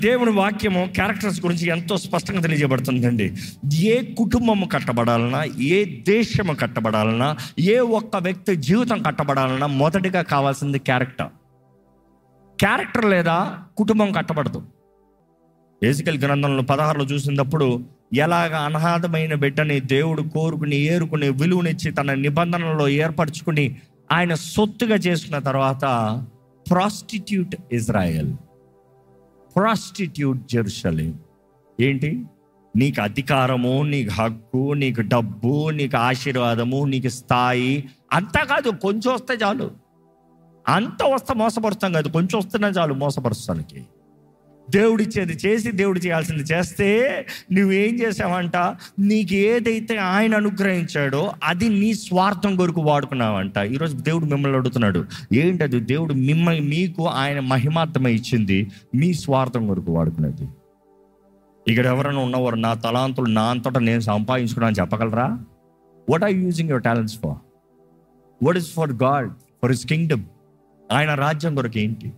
దేవుని వాక్యము క్యారెక్టర్స్ గురించి ఎంతో స్పష్టంగా తెలియజేయబడుతుందండి. ఏ కుటుంబము కట్టబడాలన్నా, ఏ దేశము కట్టబడాలన్నా, ఏ ఒక్క వ్యక్తి జీవితం కట్టబడాలన్నా మొదటిగా కావాల్సింది క్యారెక్టర్. క్యారెక్టర్ లేదా కుటుంబం కట్టబడదు. ఎజెకియెల్ గ్రంథంలో 16లో చూసినప్పుడు ఎలాగ అనాథమైన బిడ్డని దేవుడు కోరుకుని, ఏరుకుని, విలువనిచ్చి తన నిబంధనలో ఏర్పరచుకుని ఆయన సొత్తుగా చేసుకున్న తర్వాత ప్రాస్టిట్యూట్ ఇజ్రాయెల్, ప్రాస్టిట్యూట్ జెరూసలేం. ఏంటి? నీకు అధికారము, నీకు హక్కు, నీకు డబ్బు, నీకు ఆశీర్వాదము, నీకు స్థాయి అంతా కాదు. కొంచెం వస్తే చాలు. అంత వస్తే మోసపరుస్తాం కాదు, కొంచెం వస్తున్నా చాలు మోసపరుస్తానికి. దేవుడిచ్చేది చేసి, దేవుడు చేయాల్సింది చేస్తే నువ్వేం చేసావంట? నీకు ఏదైతే ఆయన అనుగ్రహించాడో అది నీ స్వార్థం కొరకు వాడుకున్నావంట. ఈరోజు దేవుడు మిమ్మల్ని అడుగుతున్నాడు, ఏంటది? దేవుడు మీకు ఆయన మహిమార్థమై ఇచ్చింది మీ స్వార్థం కొరకు వాడుకునేది. ఇక్కడ ఎవరైనా ఉన్నవారు నా తలాంతులు నా అంతటా నేను సంపాదించుకున్నాను చెప్పగలరా? What are using your talents for? What is for God, for his kingdom? ఆయన రాజ్యం కొరకు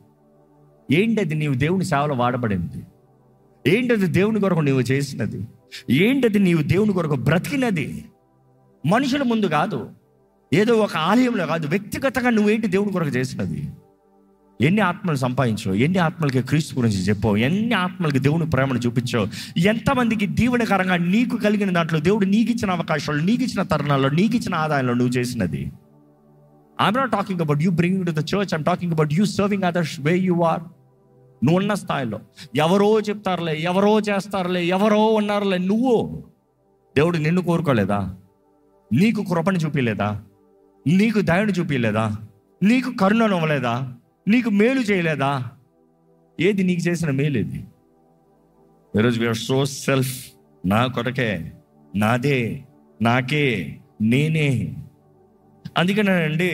ఏంటది? నీవు దేవుని సేవలో వాడబడింది ఏంటది? దేవుని కొరకు నీవు చేసినది ఏంటది? నీవు దేవుని కొరకు బ్రతికినది. మనుషుల ముందు కాదు, ఏదో ఒక ఆలయంలో కాదు, వ్యక్తిగతంగా నువ్వేంటి దేవుని కొరకు చేసినది? ఎన్ని ఆత్మలు సంపాదించావు? ఎన్ని ఆత్మలకి క్రీస్తు గురించి చెప్పావు? ఎన్ని ఆత్మలకి దేవుని ప్రేమను చూపించావు? ఎంతమందికి దీవెనకరంగా నీకు కలిగిన దాంట్లో దేవుడు నీకు ఇచ్చిన అవకాశాలు, నీకు ఇచ్చిన తరుణాల్లో, నీకు ఇచ్చిన ఆదాయంలో నువ్వు చేసినది? I'm not talking about you bringing to the church. I'm talking about you serving others where you are. నువ్వు ఉన్న స్థాయిలో. ఎవరో చెప్తారులే, ఎవరో చేస్తారులే, ఎవరో ఉన్నారులే. నువ్వు దేవుడు నిన్ను కోరుకోలేదా? నీకు కృపను చూపించలేదా? నీకు దయను చూపించలేదా? నీకు కరుణను ఇవ్వలేదా? నీకు మేలు చేయలేదా? ఏది నీకు చేసిన మేలేది? ఈరోజు వీఆర్ సో సెల్ఫ్. నా కొరకే, నాదే, నాకే, నేనే. అందుకనేనండి,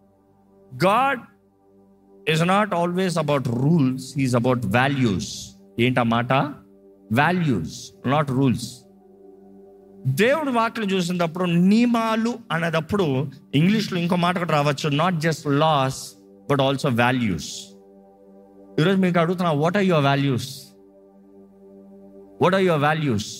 God is not always about rules, is about values. ఏంటన్నమాట? Values, not rules. దేవుడు వాక్యం చూసినప్పుడు నియమాలు అనేటప్పుడు ఇంగ్లీష్లో ఇంకో మాట కూడా రావచ్చు, not just laws but also values. ఈరోజు మీకు అడుగుతున్నా, what are your values? What are your values?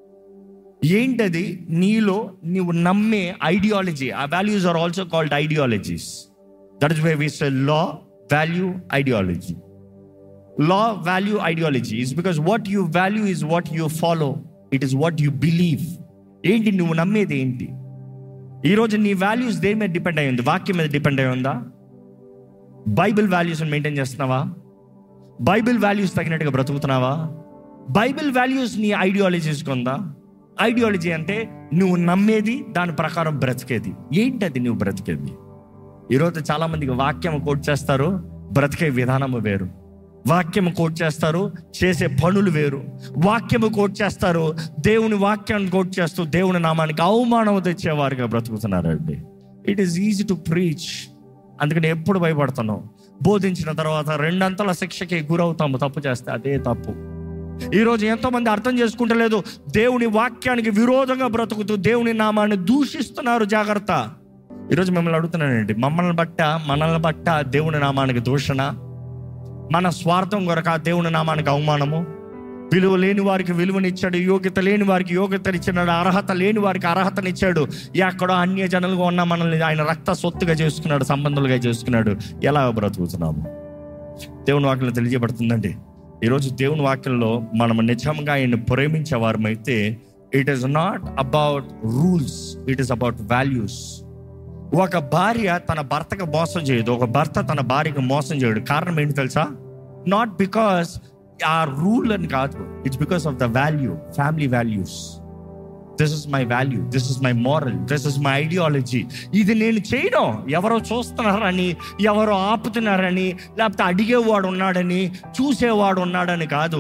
ఏంటది నీలో నీవు నమ్మే ఐడియాలజీ? ఆ values are also called ideologies. That is why we say law, value, ideology. Law, value, ideology is because what you value is what you follow. It is what you believe. ఏంటి నువ్వు నమ్మేది ఏంటి? ఈరోజు నీ values దేని మీద depend అయ్యి ఉంది? వాక్యం మీద డిపెండ్ అయ్యి ఉందా? బైబిల్ వాల్యూస్ మెయింటైన్ చేస్తున్నావా? బైబిల్ వాల్యూస్ తగినట్టుగా బ్రతుకుతున్నావా? బైబిల్ వాల్యూస్ నీ ఐడియాలజీస్కి ఉందా? ఐడియాలజీ అంటే నువ్వు నమ్మేది, దాని ప్రకారం బ్రతికేది. ఏంటది నువ్వు బ్రతికేది? ఈరోజు చాలా మందికి వాక్యం కోట్ చేస్తారు, బ్రతికే విధానము వేరు. వాక్యము కోట్ చేస్తారు, చేసే పనులు వేరు. వాక్యము కోట్ చేస్తారు, దేవుని వాక్యాన్ని కోట్ చేస్తూ దేవుని నామానికి అవమానం తెచ్చేవారుగా బ్రతుకుతున్నారండి. It is easy to preach. అందుకని ఎప్పుడు భయపడుతున్నావు? బోధించిన తర్వాత రెండంతల శిక్షకి గురవుతాము. తప్పు చేస్తే అదే తప్పు. ఈరోజు ఎంతోమంది అర్థం చేసుకుంటలేదు, దేవుని వాక్యానికి విరోధంగా బ్రతుకుతూ దేవుని నామాన్ని దూషిస్తున్నారు. జాగ్రత్త. ఈరోజు మిమ్మల్ని అడుగుతున్నానండి, మనల్ని బట్ట దేవుని నామానికి దూషణ, మన స్వార్థం కొరక దేవుని నామానికి అవమానము. విలువ లేని వారికి విలువనిచ్చాడు, యోగ్యత లేని వారికి యోగ్యతనిచ్చాడు, అర్హత లేని వారికి అర్హతనిచ్చాడు. ఎక్కడో అన్య జనులుగా ఉన్న మనల్ని ఆయన రక్త సొత్తుగా చేసుకున్నాడు, సంబంధులుగా చేసుకున్నాడు. ఎలా బ్రతుకుతున్నాము? దేవుని వాక్యంలో తెలియజేయబడుతుందండి. ఈరోజు దేవుని వాక్యంలో మనం నిజంగా ఆయన్ని ప్రేమించే వారమైతే it is not about rules, it is about values. ఒక భార్య తన భర్తకు మోసం చేయదు, ఒక భర్త తన భార్యకు మోసం చేయడు. కారణం ఏంటి తెలుసా? నాట్ బికాస్ ఆ రూల్ అని కాదు, it's because of the value, family values. This is my value, this is my moral, this is my ideology. ఇది నేను చేయడం ఎవరో చూస్తున్నారని, ఎవరో ఆపుతున్నారని, లేకపోతే అడిగేవాడు ఉన్నాడని, చూసేవాడు ఉన్నాడని కాదు.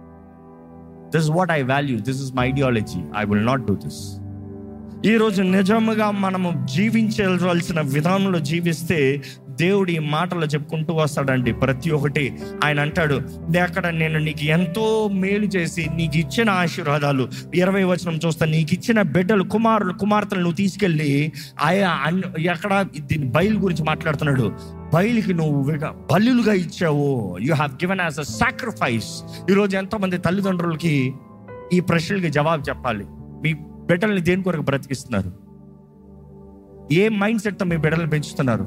This is what I value, this is my ideology, I will not do this. ఈరోజు నిజంగా మనము జీవించవలసిన విధానంలో జీవిస్తే దేవుడు ఈ మాటలు చెప్పుకుంటూ వస్తాడండి. ప్రతి ఒక్కటి ఆయన అంటాడు, అక్కడ నేను నీకు ఎంతో మేలు చేసి నీకు ఇచ్చిన ఆశీర్వాదాలు, 20వ వచనం చూస్తా, నీకు ఇచ్చిన బిడ్డలు, కుమారులు, కుమార్తెలు నువ్వు తీసుకెళ్ళి ఎక్కడ దీని బయలు గురించి మాట్లాడుతున్నాడు. బయలుకి నువ్వు బలులుగా ఇచ్చావు. You have given as a sacrifice. ఈరోజు ఎంతోమంది తల్లిదండ్రులకి ఈ ప్రశ్నలకి జవాబు చెప్పాలి. మీ బిడ్డల్ని దేని కొరకు బ్రతికిస్తున్నారు? ఏ మైండ్ సెట్తో మీ బిడ్డలు పెంచుతున్నారు?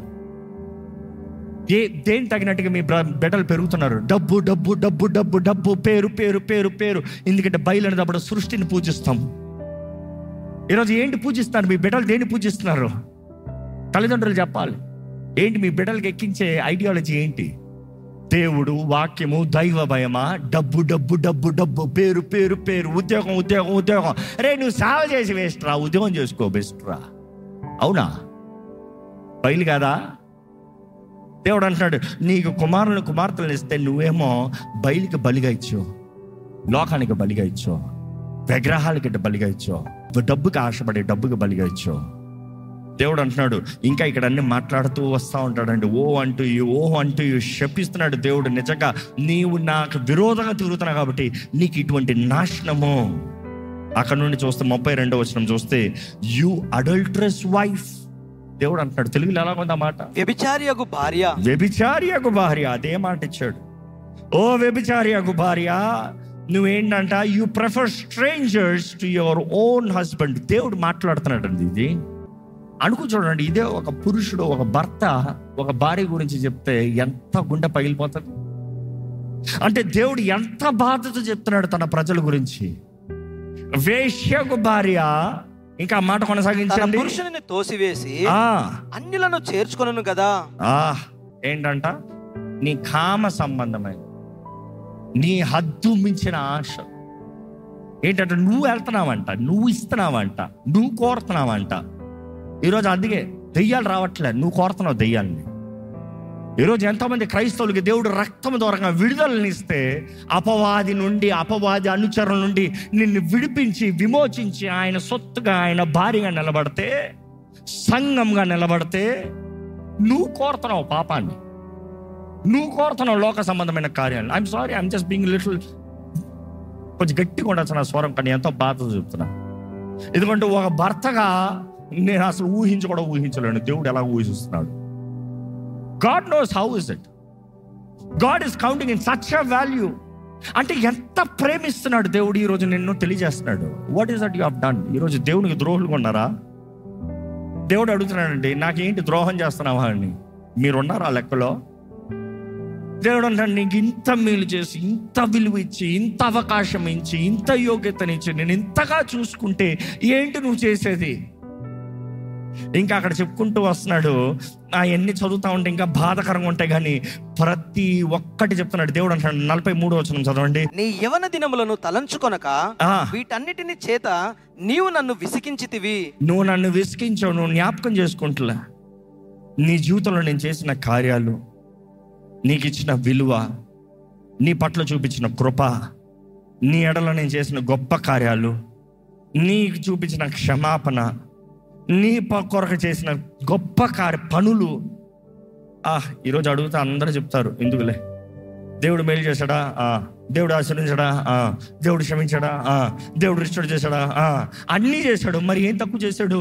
దేని తగినట్టుగా మీ బిడ్డలు పెరుగుతున్నారు? డబ్బు డబ్బు డబ్బు డబ్బు డబ్బు, పేరు పేరు పేరు పేరు. ఎందుకంటే బయలు అనేటప్పుడు సృష్టిని పూజిస్తాం. ఈరోజు ఏంటి పూజిస్తున్నారు? మీ బిడ్డలు దేన్ని పూజిస్తున్నారు? తల్లిదండ్రులు చెప్పాలి. ఏంటి మీ బిడ్డలకి ఎక్కించే ఐడియాలజీ ఏంటి? దేవుడు, వాక్యము, దైవ భయమా? డబ్బు డబ్బు డబ్బు డబ్బు, పేరు పేరు పేరు, ఉద్యోగం ఉద్యోగం ఉద్యోగం. రే నువ్వు సేవ చేసి వేస్ట్ రా, ఉద్యోగం చేసుకో బెస్ట్ రా. అవునా? బయలు కాదా? దేవుడు అంటున్నాడు, నీకు కుమార్తెలను ఇస్తే నువ్వేమో బయలుకి బలిగా ఇచ్చావు, లోకానికి బలిగా ఇచ్చావు, విగ్రహాలకి బలిగా ఇచ్చావు, డబ్బుకి ఆశపడే డబ్బుకి బలిగా ఇచ్చావు. దేవుడు అంటున్నాడు, ఇంకా ఇక్కడ అన్ని మాట్లాడుతూ వస్తూ ఉంటాడండి. ఓ అంటూ శపిస్తున్నాడు దేవుడు. నిజంగా నీవు నాకు విరోధంగా తిరుగుతున్నావు కాబట్టి నీకు ఇటువంటి నాశనము. అక్కడ నుండి చూస్తే 32వ వచనం చూస్తే, యు అడల్టరస్ వైఫ్. దేవుడు అంటున్నాడు, తెలుగులో ఎలా ఉంది ఆ మాట? వ్యభిచారియగు భార్య. అదే మాట ఇచ్చాడు. ఓ వ్యభిచారియగు భార్య, నువ్వేంటంట, you prefer strangers to your own husband. దేవుడు మాట్లాడుతున్నాడు అండి. ఇది అనుకు చూడండి, ఇదే ఒక పురుషుడు, ఒక భర్త ఒక భార్య గురించి చెప్తే ఎంత గుండె పగిలిపోతుంది. అంటే దేవుడు ఎంత బాధతో చెప్తున్నాడు తన ప్రజల గురించి. వేశ్యకు భార్య. ఇంకా మాట కొనసాగించండి. పురుషుని తోసివేసి అన్యులను చేర్చుకొనును కదా. ఏంటంట? నీ కామ సంబంధమైన, నీ హద్దు మించిన ఆశ ఏంటంటే నువ్వు వెళ్తున్నావంట, నువ్వు ఇస్తున్నావంట, నువ్వు కోరుతున్నావంట. ఈరోజు అందుకే దెయ్యాలు రావట్లే, నువ్వు కోరుతున్నావు దెయ్యాలని. ఈరోజు ఎంతోమంది క్రైస్తవులకి దేవుడు రక్తం ద్వారా విడుదలనిస్తే అపవాది నుండి, అపవాది అనుచరుల నుండి నిన్ను విడిపించి విమోచించి ఆయన సొత్తుగా, ఆయన భార్యగా నిలబడితే, సంఘంగా నిలబడితే, నువ్వు కోరుతున్నావు పాపాన్ని, నువ్వు కోరుతున్నావు లోక సంబంధమైన కార్యాలు. I'm sorry, I'm just being little, కొంచెం గట్టిగా ఉండొచ్చు నా స్వరం, కానీ ఎంతో బాధతో చెప్తున్నా. ఎందుకంటే ఒక భర్తగా నేను అసలు ఊహించలేను దేవుడు ఎలా ఊహిస్తున్నాడు. God knows how is it. God is counting in such a value. అంటే ఎంత ప్రేమిస్తున్నాడు దేవుడు. ఈరోజు నిన్ను తెలియజేస్తున్నాడు. What is that you have done? ఈరోజు దేవునికి ద్రోహులుగా ఉన్నారా? దేవుడు అడుగుతున్నాడండి, నాకేంటి ద్రోహం చేస్తున్నావా అని. మీరున్నారా లెక్కలో? దేవుడు అంటాడు, నీకు ఇంత మేలు చేసి, ఇంత విలువ ఇచ్చి, ఇంత అవకాశం ఇచ్చి, ఇంత యోగ్యతనిచ్చి, నేను ఇంతగా చూసుకుంటే ఏంటి నువ్వు చేసేది? ఇంకా అక్కడ చెప్పుకుంటూ వస్తున్నాడు. అవన్నీ చదువుతా ఉంటే ఇంకా బాధకరంగా ఉంటాయి, కానీ ప్రతి ఒక్కటి చెప్తున్నాడు. దేవుడు అంటాడు, 43వ వచనం చదవండి. నీ యవన దినములను తలంచుకొనక వీటన్నిటిని చేత నీవు నన్ను విసికించితివి. నువ్వు నన్ను విసికించావు, నువ్వు జ్ఞాపకం చేసుకుంటున్నా నీ జీవితంలో నేను చేసిన కార్యాలు, నీకు ఇచ్చిన విలువ, నీ పట్ల చూపించిన కృప, నీ ఎడలో నేను చేసిన గొప్ప కార్యాలు, నీకు చూపించిన క్షమాపణ, నీ కొరకు చేసిన గొప్ప పనులు. ఈరోజు అడుగుతా అందరూ చెప్తారు, ఎందుకులే, దేవుడు మేలు చేశాడా, దేవుడు ఆశీర్వదించాడా, దేవుడు క్షమించాడా, దేవుడు రిస్టోర్ చేశాడా, అన్నీ చేశాడు. మరి ఏం తక్కువ చేశాడు?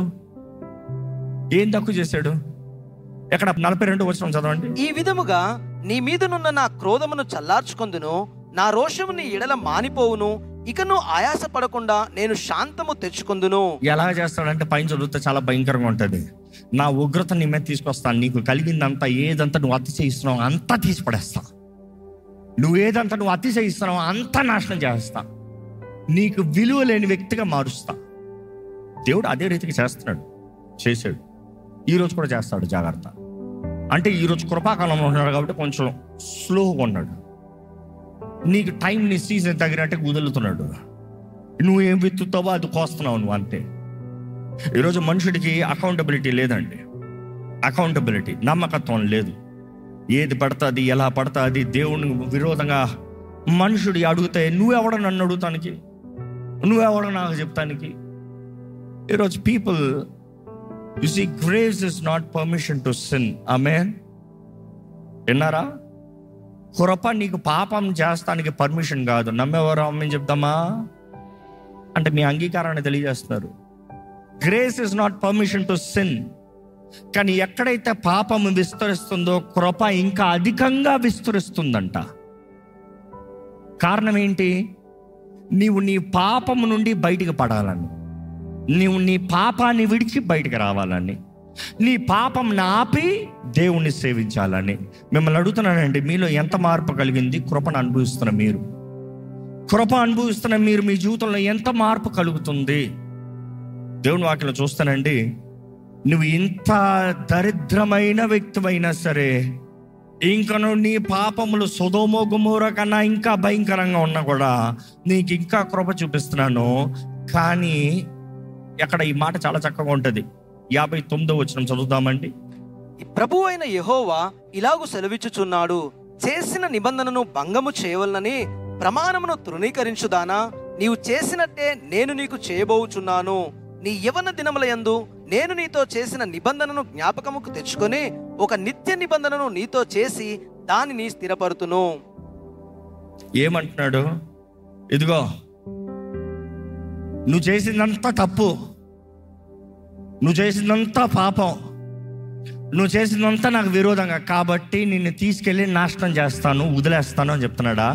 ఎక్కడ 42వ వచనం చదవండి. ఈ విధముగా నీ మీదనున్న నా క్రోధమును చల్లార్చుకొందును, నా రోషము నీ ఎడల మానిపోవును, ఇకను ఆయాస పడకుండా నేను శాంతము తెచ్చుకొందును. ఎలా చేస్తాడంటే పైన చదివితే చాలా భయంకరంగా ఉంటుంది. నా ఉగ్రత నీ మీద తీసుకొస్తాను, నీకు కలిగిందంతా, ఏదంతా నువ్వు అతిశయిస్తున్నావు అంతా తీసి పడేస్తా, నువ్వు ఏదంతా నువ్వు అతిశయిస్తున్నావు అంతా నాశనం చేస్తా, నీకు విలువ లేని వ్యక్తిగా మారుస్తా. దేవుడు అదే రీతికి చేశాడు, ఈరోజు కూడా చేస్తాడు. జాగ్రత్త. అంటే ఈరోజు కృపాకాలంలో ఉన్నాడు కాబట్టి కొంచెం స్లోగా ఉన్నాడు. నీకు టైం, నీ సీజన్ తగినట్టు వదులుతున్నాడు. నువ్వు ఏం విత్తుతావో అది కోస్తున్నావు నువ్వు, అంతే. ఈరోజు మనుషుడికి అకౌంటబిలిటీ లేదండి. నమ్మకత్వం లేదు. ఏది పడుతుంది, ఎలా పడుతుంది, దేవుని విరోధంగా మనుషుడు అడిగితే నువ్వెవడో నన్ను అడుగుతానికి, నువ్వెవడో నాకు చెప్తానికి. ఈరోజు people, you see, grace is not permission to sin. ఆమేన్. విన్నారా? కృప నీకు పాపం చేస్తానికి పర్మిషన్ కాదు. నమ్మేవారు ఆమేన్ చెప్తామా? అంటే మీ అంగీకారాన్ని తెలియజేస్తున్నారు. Grace is not permission to sin. కానీ ఎక్కడైతే పాపము విస్తరిస్తుందో కృప ఇంకా అధికంగా విస్తరిస్తుందంట. కారణం ఏంటి? నీవు నీ పాపము నుండి బయటికి పడాలని, నీవు నీ పాపాన్ని విడిచి బయటికి రావాలని, నీ పాపం ఆపి దేవుణ్ణి సేవించాలని. మిమ్మల్ని అడుగుతున్నానండి, మీలో ఎంత మార్పు కలిగింది? కృపను అనుభవిస్తున్న మీరు, కృప అనుభవిస్తున్న మీరు, మీ జీవితంలో ఎంత మార్పు కలుగుతుంది? దేవుని వాక్యంలో చూస్తానండి, నువ్వు ఇంత దరిద్రమైన వ్యక్తివైనా సరే, ఇంకను నీ పాపములు సొదొమ గొమొర్రా కన్నా ఇంకా భయంకరంగా ఉన్నా కూడా నీకు ఇంకా కృప చూపిస్తున్నాను. కానీ అక్కడ ఈ మాట చాలా చక్కగా ఉంటుంది. 59వ వచనం చదువుతామండి. ప్రభువు అయిన యెహోవా ఇలాగు సెలవిచ్చుచున్నాడు, చేసిన నిబంధనను భంగము చేయవలనని ప్రమాణమును తృణీకరించుదానా? నీవు చేసినట్టే నేను నీకు చేయబోచున్నాను. నీ యవ్వన దినములయందు నేను నీతో చేసిన నిబంధనను జ్ఞాపకముకు తెచ్చుకొని ఒక నిత్య నిబంధనను నీతో చేసి దానిని స్థిరపరుతును. ఏమంటున్నాడు? ఇదిగో, నువ్వు చేసిందంతా తప్పు, నువ్వు చేసిందంతా పాపం, నువ్వు చేసిందంతా నాకు విరోధంగా, కాబట్టి నిన్ను తీసుకెళ్ళి నాశనం చేస్తాను, వదిలేస్తాను అని చెప్తున్నాడా?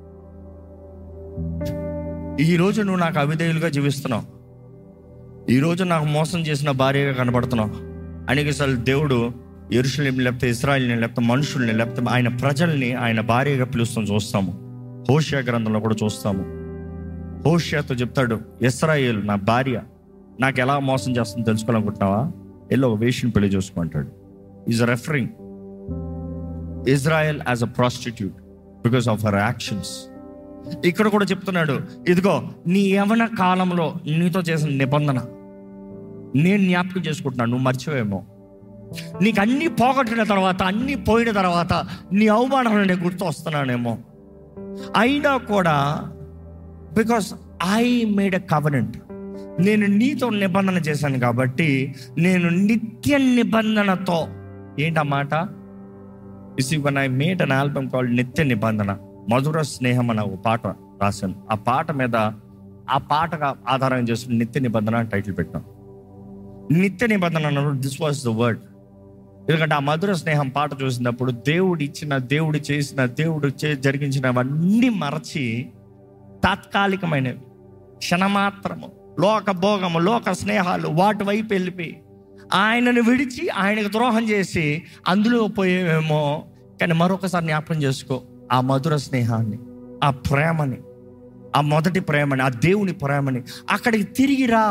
ఈరోజు నువ్వు నాకు అవిధేయులుగా జీవిస్తున్నావు, ఈరోజు నాకు మోసం చేసిన భార్యగా కనబడుతున్నావు. అనేకసార్లు దేవుడు యెరూషలేముని లేకపోతే ఇశ్రాయేలుని లేకపోతే మనుషుల్ని లేకపోతే ఆయన ప్రజల్ని ఆయన భార్యగా పిలుస్తాం చూస్తాము. హోషేయ గ్రంథంలో కూడా చూస్తాము. హోషేయతో చెప్తాడు, ఇశ్రాయేలు నా భార్య, నాకు ఎలా మోసం చేస్తుందో తెలుసుకోవాలనుకుంటున్నావా? ఎల్లో వేషిని పెళ్లి చూసుకుంటాడు. Is referring Israel as a prostitute because of her actions. ఇక్కడ కూడా చెప్తున్నాడు, ఇదిగో నీ యవ్వన కాలంలో నీతో చేసిన నిబంధన నేను జ్ఞాపకం చేసుకుంటున్నాను, నువ్వు మర్చిపోయేమో. నీకు అన్నీ పోగొట్టిన తర్వాత, అన్నీ పోయిన తర్వాత నీ అవమానాలు నేను గుర్తు వస్తున్నానేమో. అయినా కూడా because I made a covenant, నేను నీతో నిబంధన చేశాను కాబట్టి నేను నిత్య నిబంధనతో. ఏంటన్నమాట? when I made an album called నిత్య నిబంధన, మధుర స్నేహం అనే ఒక పాట రాశాను. ఆ పాట మీద, ఆ పాటగా ఆధారం చేసుకుని నిత్య నిబంధన అని టైటిల్ పెట్టాం. నిత్య నిబంధన అన్నప్పుడు దిస్ వాజ్ ద వర్డ్. ఎందుకంటే ఆ మధుర స్నేహం పాట చూసినప్పుడు దేవుడు ఇచ్చిన, దేవుడు చేసిన, దేవుడు జరిగించినవన్నీ మరచి తాత్కాలికమైనవి, క్షణమాత్రము, లోక భోగము, లోక స్నేహాలు, వాటి వైపు వెళ్ళిపోయి ఆయనను విడిచి ఆయనకు ద్రోహం చేసి అందులో పోయేవేమో. కానీ మరొకసారి జ్ఞాపకం చేసుకో ఆ మధుర స్నేహాన్ని, ఆ ప్రేమని, ఆ మొదటి ప్రేమని, ఆ దేవుని ప్రేమని. అక్కడికి తిరిగిరా.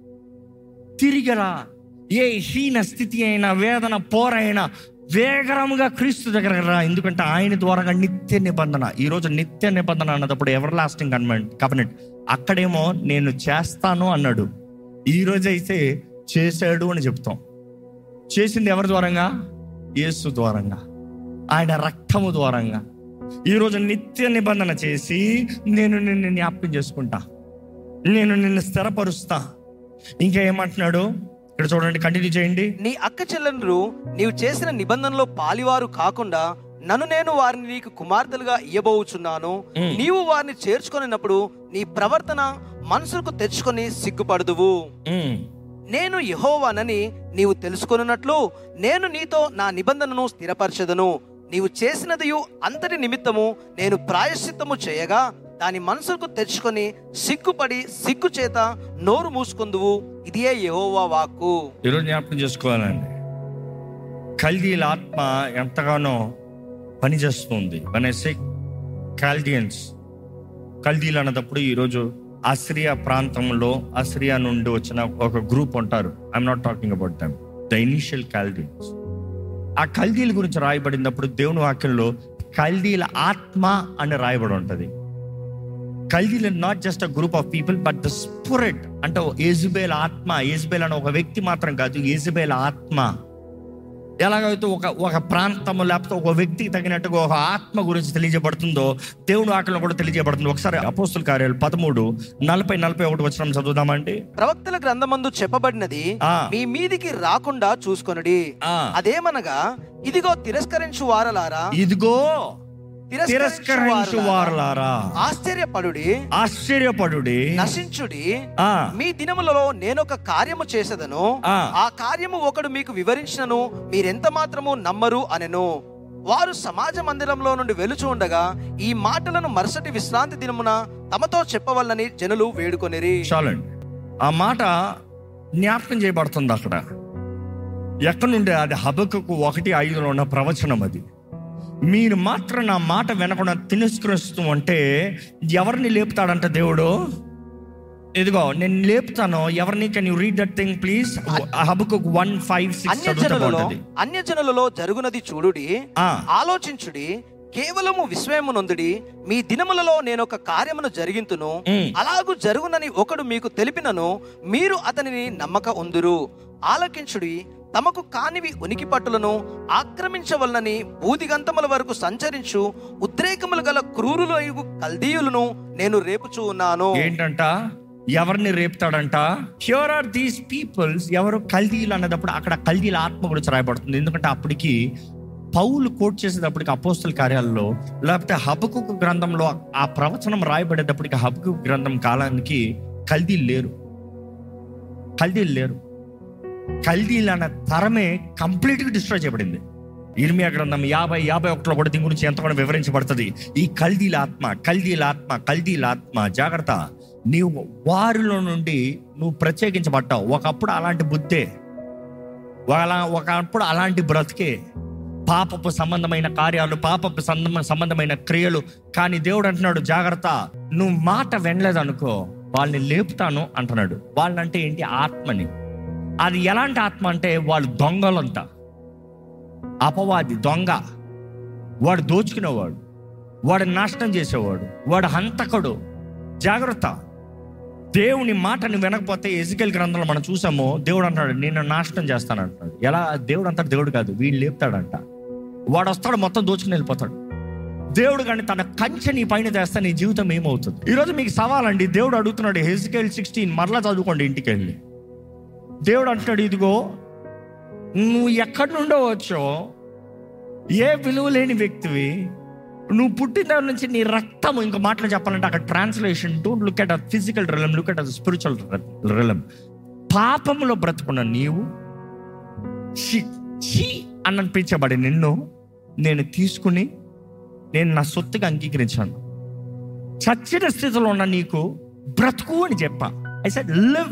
ఏ హీన స్థితి అయినా, వేదన పోరైనా వేగరముగా క్రీస్తు దగ్గర రా. ఎందుకంటే ఆయన ద్వారా నిత్య నిబంధన. ఈరోజు నిత్య నిబంధన అన్నప్పుడు ఎవర్ లాస్టింగ్ కవెనెంట్. అక్కడేమో నేను చేస్తాను అన్నాడు, ఈరోజు అయితే చేశాడు అని చెప్తాం. చేసింది ఎవరి ద్వారంగా? యేసు ద్వారంగా, ఆయన రక్తము ద్వారంగా. ఈరోజు నిత్య నిబంధన చేసి నేను నిన్ను జ్ఞాపకం చేసుకుంటా, నేను నిన్ను స్థిరపరుస్తా. ఇంకా ఏమంటున్నాడు ఇక్కడ చూడండి, కంటిన్యూ చేయండి. నీ అక్క చెల్లెండ్రు నీవు చేసిన నిబంధనలో పాలివారు కాకుండా నన్ను నేను వారిని నీకు కుమార్తెలుగా ఇయ్యబోచున్నాను. నీవు వారిని చేర్చుకొనినప్పుడు నీ ప్రవర్తన మనసుకు తెచ్చుకొని సిగ్గుపడదువు. నేను యెహోవానని నీవు తెలుసుకొనున్నట్లు నేను నీతో నా నిబంధనను స్థిరపరచెదను. నీవు చేసినదియు అంతటి నిమిత్తము నేను ప్రాయశ్చిత్తము చేయగా దాని మనసుకు తెచ్చుకొని సిగ్గుపడి సిగ్గు చేత నోరు మూసుకొందువు. ఇదే యెహోవా వాక్కు. ఈరోజు జ్ఞాపకం చేసుకోవాలండి, కల్దీల ఆత్మ ఎంతగానో పనిచేస్తుంది. కల్దీలు అన్నప్పుడు ఈరోజు అసిరియా ప్రాంతంలో, అసిరియా నుండి వచ్చిన ఒక గ్రూప్ ఉంటారు. I'm not talking about them, the initial Chaldeans. ఆ కల్దీల గురించి రాయబడినప్పుడు దేవుని వాక్యంలో కల్దీల ఆత్మ అని రాయబడి ఉంటుంది. కల్దీలు not just a group of people but the spirit. అంటే యెజబెల్ ఆత్మ. యెజబెల్ అనే ఒక వ్యక్తి మాత్రం కాదు, యెజబెల్ ఆత్మ. ఎలాగైతే ఒక ప్రాంతము లేకపోతే ఒక వ్యక్తికి తగినట్టుగా ఒక ఆత్మ గురించి తెలియజేయబడుతుందో దేవుడు వాక్యంలో కూడా తెలియజేయబడుతుంది. ఒకసారి అపోస్తుల కార్యాలు 13:40-41 వచనం చదువుదామండి. ప్రవక్తల గ్రంథమందు చెప్పబడినది మీ మీదికి రాకుండా చూసుకొనుడి. అదేమనగా, ఇదిగో తిరస్కరించు వారలారా, ఇదిగో తిరస్కరించు వారులారా ఆశ్చర్యపడుడి, నశించుడి. మీ దినములలో నేనొక కార్యము చేసేదను, ఆ కార్యము ఒకడు మీకు వివరించినను మీరెంత మాత్రము నమ్మరు అనెను. వారు సమాజ మందిరంలో నుండి వెలుచు ఉండగా ఈ మాటలను మరుసటి విశ్రాంతి దినమున తమతో చెప్పవలనని జనులు వేడుకొనిరి. చాలండి, ఆ మాట జ్ఞాపకం చేయబడుతుంది అక్కడ. ఎక్కడి నుండి? అది హబక్కూకు 1:5 ఉన్న ప్రవచనం. అది మీరు మాత్రం నా మాట వినకుండా తిరస్కరిస్తూ అంటే ఎవరిని లేపుతాడంట దేవుడు? ఇదిగో నేను లేపుతాను. ఎవరిని? Can you read that thing please? హబక్కూకు 1:5-6. అన్యజనులలో జరుగునది చూడుడి, ఆలోచించుడి, కేవలము విస్మయమునొందుడి. మీ దినములలో నేనొక కార్యమును జరిగింతును, అలాగూ జరుగునని ఒకడు మీకు తెలిపినను మీరు అతనిని నమ్మక ఉందురు. ఆలకించుడి, తమకు కానివి ఉనికి పట్టులను ఆక్రమించవలనని బూదిగంతముల వరకు సంచరించు ఉద్రేకములు గల క్రూరులు కల్దీయులను నేను రేపుచూ ఉన్నాను. ఏంటంట? ఎవరిని రేపుతాడంట? Here are these peoples. ఎవరు? కల్దీయులు అన్నదప్పుడు అక్కడ కల్దీల ఆత్మ గురించి రాయబడుతుంది. ఎందుకంటే అప్పటికి పౌలు కోట్ చేసేటప్పటికి అపోస్తల కార్యాలలో, లేకపోతే హబక్కూకు గ్రంథంలో ఆ ప్రవచనం రాయబడేటప్పటికి హబక్కూకు గ్రంథం కాలానికి కల్దీలు లేరు. కల్దీలు అన్న తరమే కంప్లీట్గా డిస్ట్రాయ్ చేయబడింది. ఇర్మియా గ్రంథం 50-51లో కూడా దీని గురించి ఎంతో కూడా వివరించబడుతుంది. ఈ కల్దీల ఆత్మ. జాగ్రత్త, నీవు వారిలో నుండి నువ్వు ప్రత్యేకించబడ్డావు. ఒకప్పుడు అలాంటి బుద్ధే, ఒకప్పుడు అలాంటి బ్రతికే, పాపపు సంబంధమైన కార్యాలు, పాపపు సంబంధమైన క్రియలు. కానీ దేవుడు అంటున్నాడు, జాగ్రత్త, నువ్వు మాట వినలేదనుకో వాళ్ళని లేపుతాను అంటున్నాడు. వాళ్ళంటే ఏంటి? ఆత్మని. అది ఎలాంటి ఆత్మ అంటే వాళ్ళు దొంగలంట. అపవాది దొంగ, వాడు దోచుకునేవాడు, వాడు నాశనం చేసేవాడు, వాడు హంతకుడు. జాగ్రత్త, దేవుని మాటని వినకపోతే ఎజికేల్ గ్రంథంలో మనం చూసాము, దేవుడు అంటాడు నేను నాశనం చేస్తాను అంటాడు. ఎలా? దేవుడు అంటాడు, దేవుడు కాదు, వీళ్ళు లేపుతాడంట. వాడు వస్తాడు, మొత్తం దోచుకుని వెళ్ళిపోతాడు. దేవుడు కానీ తన కంచె నీ పైన తెస్తే నీ జీవితం ఏమవుతుంది? ఈరోజు మీకు సవాలండి. దేవుడు అడుగుతున్నాడు, ఎజికేల్ 16 మరలా చదువుకోండి ఇంటికి వెళ్ళి. దేవుడు అంటాడు, ఇదిగో నువ్వు ఎక్కడి నుండో వచ్చో, ఏ విలువ లేని వ్యక్తివి, నువ్వు పుట్టిన దగ్గర నుంచి నీ రక్తము, ఇంకో మాటలు చెప్పాలంటే అక్కడ translation, don't look at a physical realm, look at a spiritual realm. పాపములో బ్రతుకున్న నీవు అనిపించబడి నిన్ను నేను తీసుకుని నేను నా సొత్తుగా అంగీకరించాను. చచ్చిన స్థితిలో ఉన్న నీకు బ్రతుకు అని చెప్పా. ఐ సెడ్ లివ్,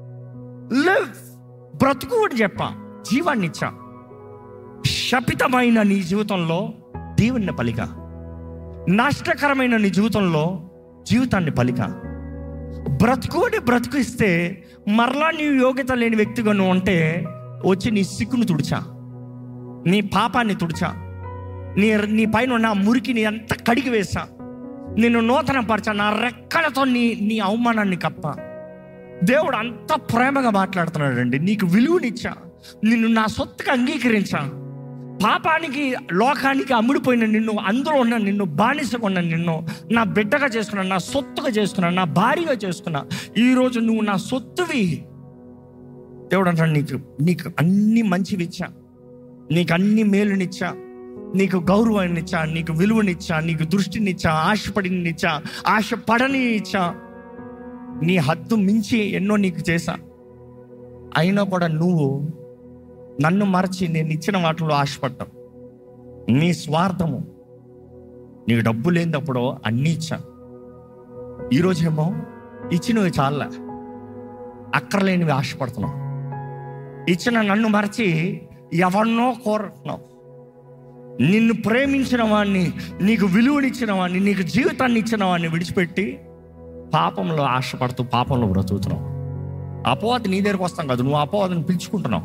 బ్రతుకు అని చెప్పా. జీవాన్ని ఇచ్చా. శపితమైన నీ జీవితంలో దేవుని పలిక, నష్టకరమైన నీ జీవితంలో జీవితాన్ని పలిక. బ్రతుకు అని బ్రతుకు ఇస్తే మరలా నీ యోగ్యత లేని వ్యక్తిగా నువ్వు ఉంటే వచ్చి నీ సిగ్గును తుడిచా, నీ పాపాన్ని తుడిచా, నీ పైన ఉన్న మురికిని అంత కడిగి వేసా, నిన్ను నూతన పరిచా, నా రెక్కలతో నీ అవమానాన్ని కప్ప. దేవుడు అంత ప్రేమగా మాట్లాడుతున్నాడండి. నీకు విలువనిచ్చా, నిన్ను నా సొత్తుగా అంగీకరించా. పాపానికి, లోకానికి అమ్ముడిపోయిన నిన్ను, అందులో ఉన్న నిన్ను, బానిసగా ఉన్న నిన్ను నా బిడ్డగా చేసుకున్నా, నా సొత్తుగా చేసుకున్నా, నా భార్యగా చేసుకున్నా. ఈరోజు నువ్వు నా సొత్తువి. దేవుడు అంటాడు, నీకు అన్ని మంచివి ఇచ్చా, నీకు అన్ని మేలునిచ్చా, నీకు గౌరవాన్నిచ్చా, నీకు విలువనిచ్చా, నీకు దృష్టినిచ్చా, ఆశపడినిచ్చా, ఆశపడని ఇచ్చా, నీ హద్దు మించి ఎన్నో నీకు చేశా. అయినా కూడా నువ్వు నన్ను మరచి నేను ఇచ్చిన వాటిలో ఆశపడ్డావు. నీ స్వార్థము, నీకు డబ్బు లేనప్పుడు అన్నీ ఇచ్చా. ఈరోజేమో ఇచ్చినవి చాలా, అక్కర్లేనివి ఆశపడుతున్నావు. ఇచ్చిన నన్ను మరచి ఎవరినో కోరుతున్నావు. నిన్ను ప్రేమించిన వాడిని, నీకు విలువనిచ్చిన వాడిని, నీకు జీవితాన్ని ఇచ్చిన వాడిని విడిచిపెట్టి పాపంలో ఆశపడుతూ పాపంలో బ్రతుకుతున్నావు. అపవాది నీ దగ్గరకు వస్తాం కాదు, నువ్వు అపవాదిని పిలుచుకుంటున్నావు.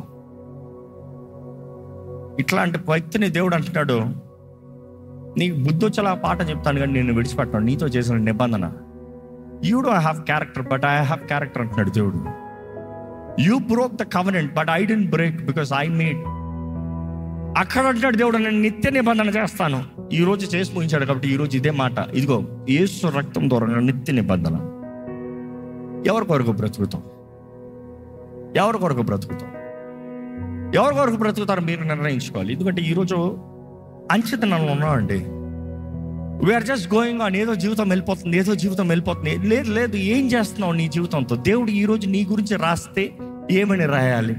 ఇట్లాంటి వ్యక్తిని దేవుడు అంటున్నాడు, నీకు బుద్ధి వచ్చేలా పాట చెప్తాను కానీ నేను విడిచిపెట్టాను, నీతో చేసిన నిబంధన. You don't have character but I have character అంటున్నాడు దేవుడు. You broke the covenant but I don't break because I made. అక్కడ అంటున్నాడు దేవుడు, నేను నిత్య నిబంధన చేస్తాను. ఈ రోజు చేసి ముగించాడు కాబట్టి ఈరోజు ఇదే మాట. ఇదిగో యేసు రక్తం ద్వారా నిత్య నిబంధన. ఎవరి కొరకు బ్రతుకుతాం? ఎవరి కొరకు బ్రతుకుతాం? ఎవరి కొరకు బ్రతుకుతారో మీరు నిర్ణయించుకోవాలి. ఎందుకంటే ఈరోజు అంచెతనంలో ఉన్నామండి. We're just going on. ఏదో జీవితం వెళ్ళిపోతుంది. లేదు. ఏం చేస్తున్నావు నీ జీవితంతో? దేవుడు ఈరోజు నీ గురించి రాస్తే ఏమని రాయాలి?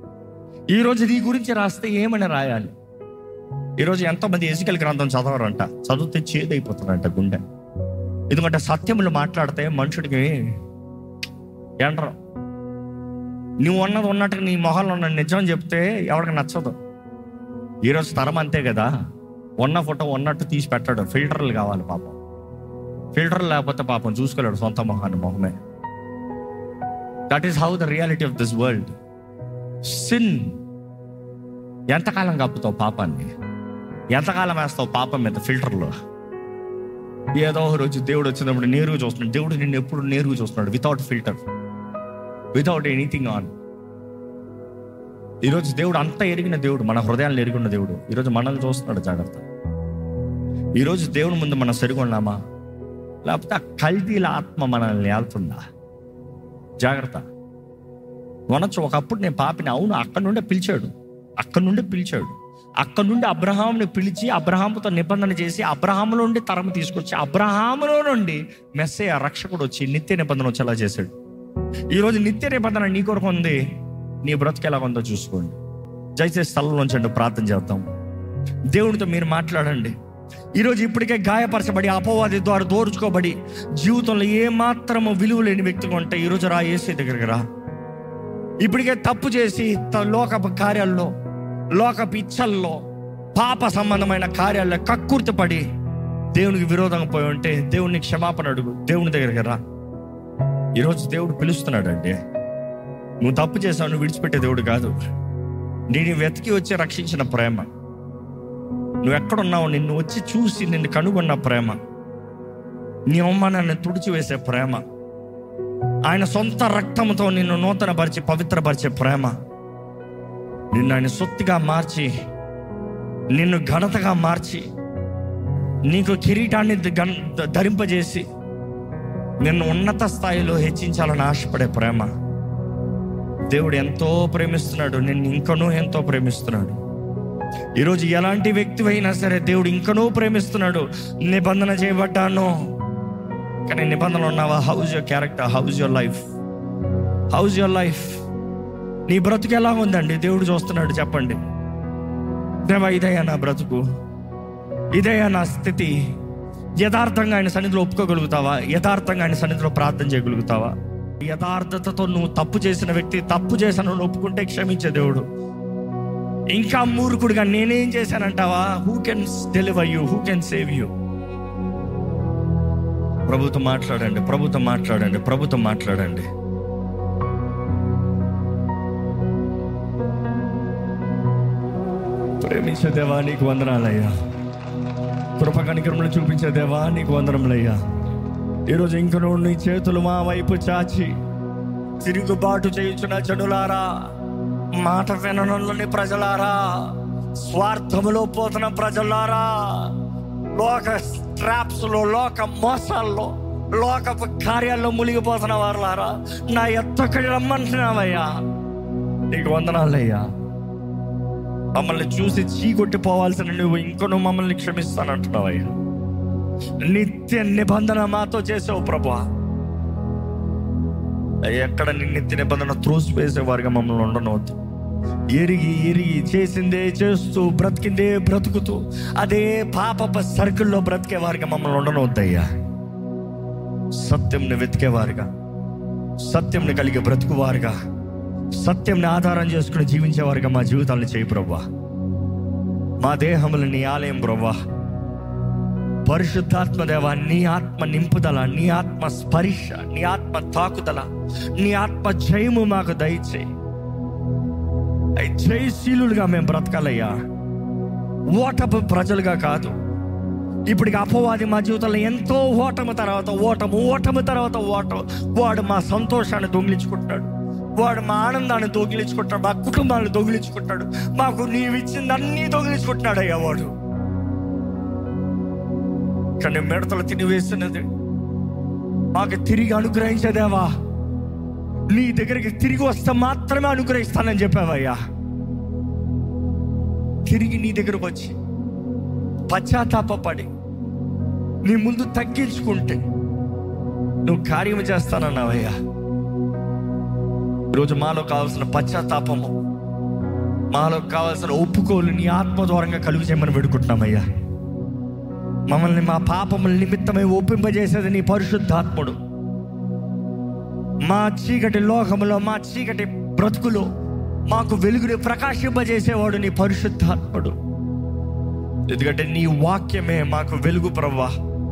ఈరోజు ఎంతోమంది ఎజికల్ గ్రంథం చదవరంట, చదివితే చేదైపోతుందంట గుండె. ఎందుకంటే సత్యములు మాట్లాడితే మనుషుడికి ఎండరు. నువ్వు ఉన్నట్టుగా నీ మొహాల్లో ఉన్న నిజం చెప్తే ఎవరికి నచ్చదు. ఈరోజు తరం అంతే కదా, ఉన్న ఫోటో ఉన్నట్టు తీసి పెట్టాడు. ఫిల్టర్లు కావాలి పాపం. ఫిల్టర్ లేకపోతే పాపం చూసుకోలేడు సొంత మొహమే. That is how the reality of this world. Sin. ఎంతకాలం కప్పుతావు పాపాన్ని? ఎంతకాలం వేస్తావు పాపం మీద ఫిల్టర్లో? ఏదో ఒక రోజు దేవుడు వచ్చినప్పుడు నేరుగా చూస్తున్నాడు. దేవుడు నిన్ను ఎప్పుడు నేరుగా చూస్తున్నాడు, without filter, without anything on. ఈరోజు దేవుడు అంతా ఎరిగిన దేవుడు, మన హృదయాలను ఎరిగిన దేవుడు ఈరోజు మనల్ని చూస్తున్నాడు. జాగ్రత్త. ఈరోజు దేవుని ముందు మనం సరిగొన్నామా, లేకపోతే ఆ కల్తీల ఆత్మ మనల్ని ఏళ్తుందా? జాగ్రత్త. మనొచ్చు ఒకప్పుడు నేను పాపిని, అవును, అక్కడి నుండి పిలిచాడు. అక్కడ నుండి అబ్రహాముని పిలిచి అబ్రహాముతో నిబంధన చేసి అబ్రహాము నుండి తరము తీసుకొచ్చి అబ్రహాములో నుండి మెస్సయ్య రక్షకుడు వచ్చి నిత్య నిబంధన వచ్చేలా చేశాడు. ఈరోజు నిత్య నిబంధన నీ కొరకు ఉంది. నీ బ్రతుకు ఎలా ఉందో చూసుకోండి. దయచేసి స్థలంలోంచండి, ప్రార్థన చేద్దాం. దేవునితో మీరు మాట్లాడండి. ఈరోజు ఇప్పటికే గాయపరచబడి అపవాది ద్వారా దోచుకోబడి జీవితంలో ఏమాత్రము విలువ లేని వ్యక్తిగా ఉంటే ఈరోజు రా, యేసు దగ్గరికి రా. ఇప్పటికే తప్పు చేసి లోకపు కార్యాల్లో, లోకపు ఇచ్చల్లో, పాప సంబంధమైన కార్యాల్లో కక్కుర్తిపడి దేవునికి విరోధంగా పోయి ఉంటే దేవునికి క్షమాపణ అడుగు. దేవుని దగ్గరికి రా. ఈరోజు దేవుడు పిలుస్తున్నాడు. అంటే నువ్వు తప్పు చేసావు, నువ్వు విడిచిపెట్టే దేవుడు కాదు. నేను వెతికి వచ్చి రక్షించిన ప్రేమ, నువ్వు ఎక్కడున్నావు నిన్ను వచ్చి చూసి నిన్ను కనుగొన్న ప్రేమ, నీ అవమానాన్ని తుడిచివేసే ప్రేమ, ఆయన సొంత రక్తంతో నిన్ను నూతనపరిచి పవిత్రపరిచే ప్రేమ, నిన్ను ఆయన సొత్తుగా మార్చి, నిన్ను ఘనతగా మార్చి, నీకు కిరీటాన్ని ధరింపజేసి నిన్ను ఉన్నత స్థాయిలో హెచ్చించాలని ఆశపడే ప్రేమ. దేవుడు ఎంతో ప్రేమిస్తున్నాడు, నిన్ను ఇంకనూ ఎంతో ప్రేమిస్తున్నాడు. ఈరోజు ఎలాంటి వ్యక్తి అయినా సరే దేవుడు ఇంకనూ ప్రేమిస్తున్నాడు. నిబంధన చేయబడ్డాను కానీ నిబంధనలు ఉన్నావా? How's your character? How's your life? నీ బ్రతుకు ఎలా ఉందండి? దేవుడు చూస్తున్నాడు. చెప్పండి, దేవా ఇదయ్యా నా బ్రతుకు, ఇదయ్యా నా స్థితి. యథార్థంగా ఆయన సన్నిధిలో ఒప్పుకోగలుగుతావా? యథార్థంగా ఆయన సన్నిధిలో ప్రార్థన చేయగలుగుతావా? యథార్థతతో నువ్వు తప్పు చేసిన వ్యక్తి తప్పు చేశాను ఒప్పుకుంటే క్షమించే దేవుడు. ఇంకా మూర్ఖుడిగా నేనేం చేశానంటావా? Who can deliver you? Who can save you? ప్రభుత్వం మాట్లాడండి. ప్రేమించే దేవా నీకు వందనాలయ్యా. కృప కనికరములు చూపించే దేవా నీకు వందనములయ్యా. ఈరోజు ఇంకనూ నీ చేతులు మా వైపు చాచి తిరుగుబాటు చేయుచున్న జనులారా, మాట విననులని ప్రజలారా, స్వార్థములో పోతున్న ప్రజలారా, లోక ట్రాప్స్ లో, లోక మోసాల్లో, లోకపు కార్యాల్లో మునిగిపోతున్న వారులారా, నా ఎత్తొక్కడి రమ్మంటున్నావయ్యా. నీకు వందనాలయ్యా. మమ్మల్ని చూసి చీకొట్టిపోవాల్సిన నువ్వు ఇంకొను మమ్మల్ని క్షమిస్తానంటున్నావయ్యా. నిత్య నిబంధన మాతో చేసావు ప్రభువా. ఎక్కడ నీ నిత్య నిబంధన త్రోసివేసేవారుగా మమ్మల్ని ఉండనవద్దు. ఎరిగి చేసిందే చేస్తూ బ్రతికిందే బ్రతుకుతూ అదే పాప సర్కిల్లో బ్రతికేవారుగా మమ్మల్ని ఉండనవద్దయ్యా. సత్యంని వెతికేవారుగా, సత్యంని కలిగి బ్రతుకువారుగా, సత్యంని ఆధారం చేసుకుని జీవించేవారుగా మా జీవితాలను చేయి ప్రభువా. మా దేహములు నీ ఆలయం ప్రభువా. పరిశుద్ధాత్మ దేవా, నీ ఆత్మ నింపుదల, నీ ఆత్మ స్పర్శ, నీ ఆత్మ తాకుదల, నీ ఆత్మ జయము మాకు దయచేయి. జయశీలుగా మేము బ్రతకాలయ్యా, ఓటపు ప్రజలుగా కాదు. ఇప్పటికి అపవాది మా జీవితంలో ఎంతో ఓటమి తర్వాత వాడు మా సంతోషాన్ని దొంగిలించుకుంటున్నాడు, వాడు మా ఆనందాన్ని దొంగిలించుకుంటాడు, మా కుటుంబాన్ని దొంగిలించుకుంటాడు, మాకు నీవిచ్చింది అన్నీ దొంగిలించుకుంటున్నాడు అయ్యా వాడు. కానీ మిడతలు తినివేస్తున్నది మాకు తిరిగి అనుగ్రహించేదేవా. నీ దగ్గరికి తిరిగి వస్తే మాత్రమే అనుగ్రహిస్తానని చెప్పావయ్యా. తిరిగి నీ దగ్గరకు వచ్చి పశ్చాత్తాపడి నీ ముందు తగ్గించుకుంటే నువ్వు కార్యం చేస్తానన్నావయ్యా. ఈరోజు మాలో కావాల్సిన పశ్చాత్తాపము, మాలో కావాల్సిన ఒప్పుకోలు నీ ఆత్మ ద్వారంగా కలుగు చేయమని వేడుకుంటున్నామయ్యా. మమ్మల్ని మా పాపముల నిమిత్తమై ఒప్పింపజేసేది నీ పరిశుద్ధాత్ముడు. మా చీకటి లోకములో, మా చీకటి బ్రతుకులో మాకు వెలుగుని ప్రకాశింపజేసేవాడు నీ పరిశుద్ధాత్ముడు. ఎందుకంటే నీ వాక్యమే మాకు వెలుగు ప్రభువా.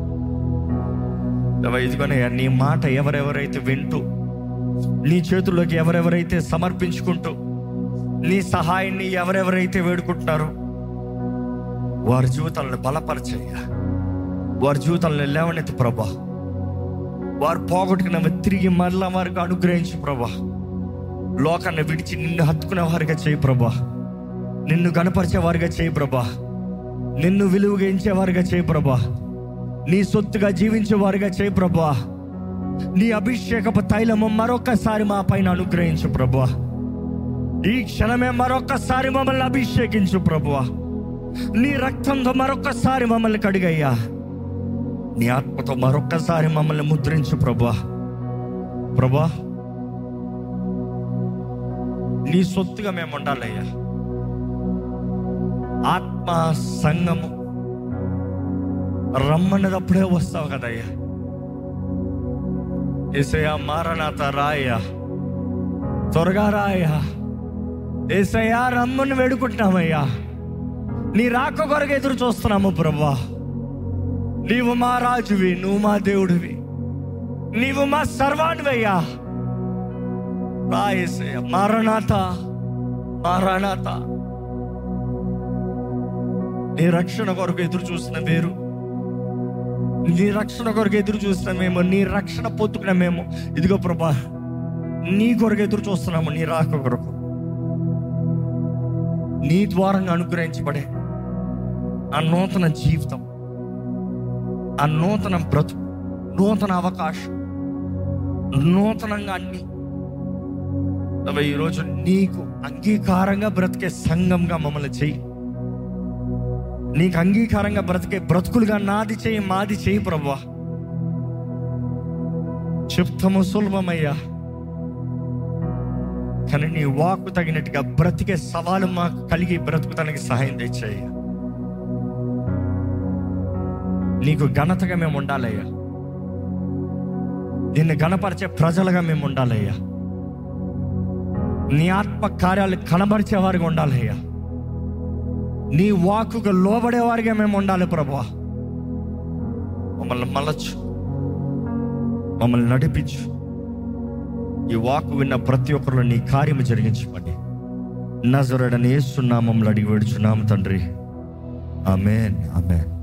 ఇదిగోనయ్యా, నీ మాట ఎవరెవరైతే వింటూ, నీ చేతుల్లోకి ఎవరెవరైతే సమర్పించుకుంటూ, నీ సహాయాన్ని ఎవరెవరైతే వేడుకుంటున్నారో వారి జీవితాలను బలపరచయ్యా. వారి జీవితాలను లేవనెత్తి ప్రభా. వారు పోగొట్టుకున్న తిరిగి మరలా వారికి అనుగ్రహించు ప్రభా. లోకాన్ని విడిచి నిన్ను హత్తుకునే వారిగా చేయి ప్రభా. నిన్ను గణపరిచేవారిగా చేయి ప్రభా. నిన్ను విలువగా ఇచ్చేవారిగా చేయి ప్రభా. నీ సొత్తుగా జీవించేవారిగా చేయి ప్రభా. నీ అభిషేకపు తైలము మరొకసారి మా పైన అనుగ్రహించు ప్రభా. ఈ క్షణమే మరొకసారి మమ్మల్ని అభిషేకించు ప్రభువా. నీ రక్తంతో మరొకసారి మమ్మల్ని కడిగయ్యా. నీ ఆత్మతో మరొకసారి మమ్మల్ని ముద్రించు ప్రభువా. ప్రభువా, నీ సొత్తుగా మేము ఉండాలయ్యా. ఆత్మ సంగము రమ్మన్నదప్పుడే వస్తావు కదయ్యా. యేసయ్యా, మారనాథ రాయ్యా, త్వరగా రాయ్యా. యేసయ్యా, రమ్మని వేడుకుంటున్నామయ్యా. నీ రాక కొరకు ఎదురు చూస్తున్నాము ప్రభువా. నీవు మా రాజువి, నువ్వు మా దేవుడివి, నీవు మా సర్వానివయ్యా. రా యేసయ్యా, మారనాథ, మారనాథ. నీ రక్షణ కొరకు ఎదురు చూసిన వేరు, నీ రక్షణ కొరకు ఎదురు చూస్తున్నా మేము, నీ రక్షణ పొత్తుకున్న మేము ఇదిగో ప్రభా నీ కొరకు ఎదురు చూస్తున్నాము. నీ రాక కొరకు, నీ ద్వారంగా అనుగ్రహించబడే ఆ నూతన జీవితం, ఆ నూతన బ్రతుకు, నూతన అవకాశం, నూతనంగా అన్ని ఈరోజు నీకు అంగీకారంగా బ్రతికే సంఘంగా మమ్మల్ని చెయ్యి. నీకు అంగీకారంగా బ్రతికే బ్రతుకులుగా నాది చేయి, మాది చేయి ప్రభువా. చెప్తాము సులభమయ్యా, కానీ నీ వాక్కు తగినట్టుగా బ్రతికే సవాలు మాకు కలిగి బ్రతుకుతానికి సహాయం తెచ్చాయ్యా. నీకు ఘనతగా మేము ఉండాలయ్యా. నిన్ను ఘనపరిచే ప్రజలుగా మేము ఉండాలయ్యా. నీ ఆత్మ కార్యాలు కనబరిచేవారిగా ఉండాలయ్యా. నీ వాక్కుకు లోబడేవారిగా మేము ఉండాలి ప్రభువా. మమ్మల్ని మలచు, మమ్మల్ని నడిపించు. ఈ వాక్కు విన్న ప్రతి ఒక్కరిలో నీ కార్యము జరిగించమని నజరేయుడైన యేసు నామములో అడిగి వేడుచున్నాము తండ్రి. ఆమేన్, ఆమేన్.